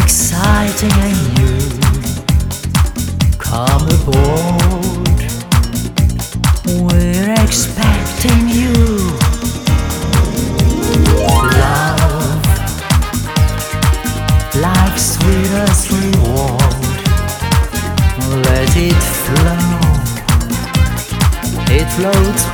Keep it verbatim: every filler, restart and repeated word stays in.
exciting and new. Come aboard, we're expecting you. Love, like sweetest reward, let it flow. It floats